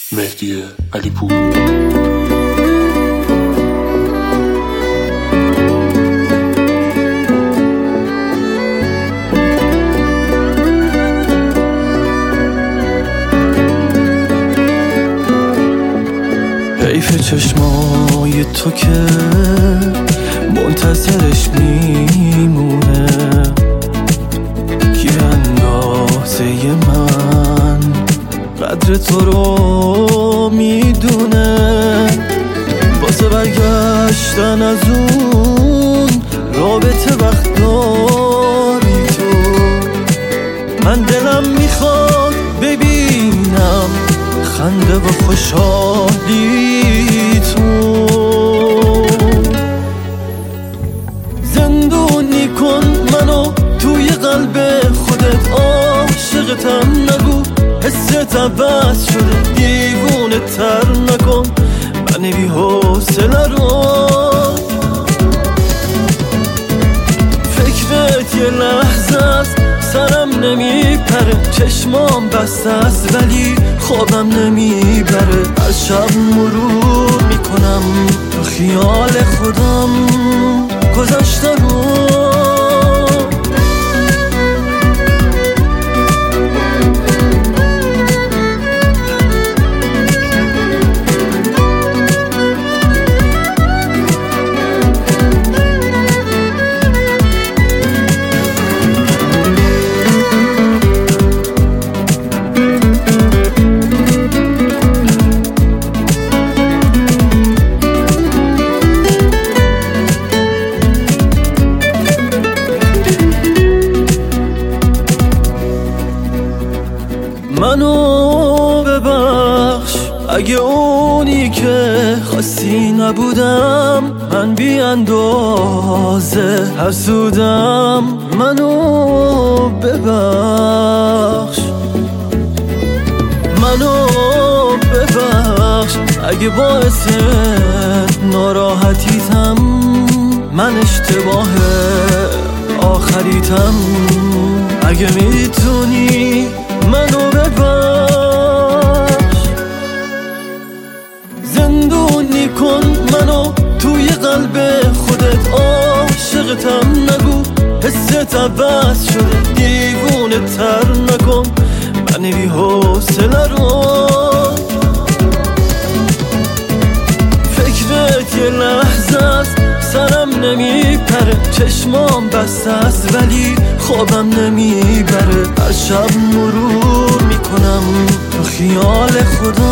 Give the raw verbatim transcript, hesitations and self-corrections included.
مهدی علی پور. حیف چشمای تو که منتظرش میمونه، کی اندازه من قدر تو رو میدونه. واسه برگشتن از اون رابطه وقت داری تو، من دلم میخواد ببینم خنده و خوشحالی تو. زندونی کن منو توی قلب خودت، عاشقتم نگو حست عوض شده، دیوونه تر نکن من بی حوصله رو. فکرت یه لحظه است سرم نمیپره، چشمام بسته است ولی خوابم نمیبره. از شب مرور میکنم تو خیال خودم گذشته رو. منو ببخش اگه اونی که خواستی نبودم، من بی اندازه حسودم. منو ببخش منو ببخش اگه باعث ناراحتیتم، من اشتباه آخریتم. اگه میتونی منو ببخش، زندونی کن منو توی قلب خودت، عاشقتم نگو حست عوض شده، دیوونه تر نکن من بی حوصله رو. فکرت یه لحظه است سرم نمیپره، چشمام بسته است ولی خوابم نمیبره. از شب مرور میکنم تو خیال خودم